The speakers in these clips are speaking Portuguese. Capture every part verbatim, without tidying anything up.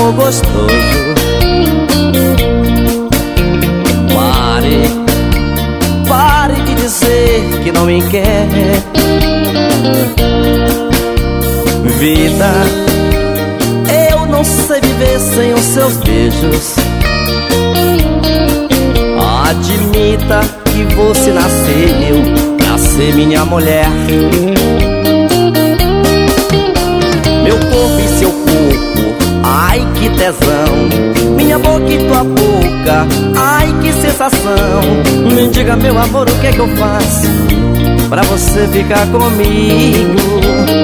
amor gostoso. Pare, pare de dizer que não me quer. Vida, eu não sei viver sem os seus beijos. Admita que você nasceu pra ser minha mulher. Meu corpo e seu corpo, ai que tesão. Minha boca e tua boca, ai que sensação. Me diga, meu amor, o que é que eu faço pra você ficar comigo?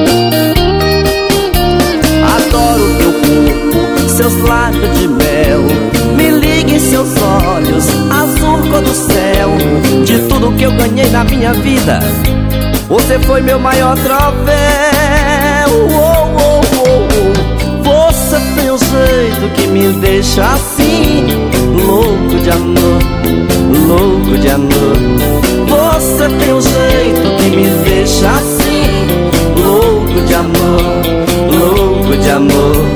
Adoro teu corpo, seus lábios de mel. Me liga em seus olhos, azul cor do céu. De tudo que eu ganhei na minha vida, você foi meu maior troféu. Oh, oh, oh, oh. Você tem um jeito que me deixa assim, louco de amor, louco de amor. Você tem um jeito que me deixa assim, louco de amor, louco de amor.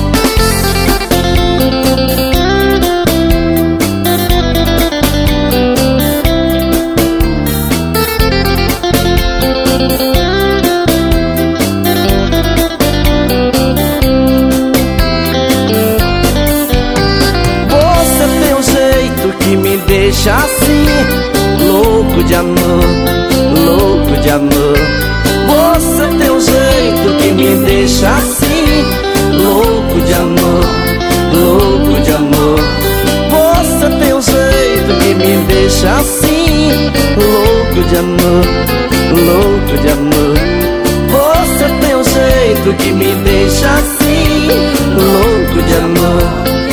Deixa assim, louco de amor, louco de amor. Você tem um jeito que me deixa assim, louco de amor, louco de amor. Você tem um jeito que me deixa assim, louco de amor, louco de amor. Você tem um jeito que me deixa assim, louco de amor.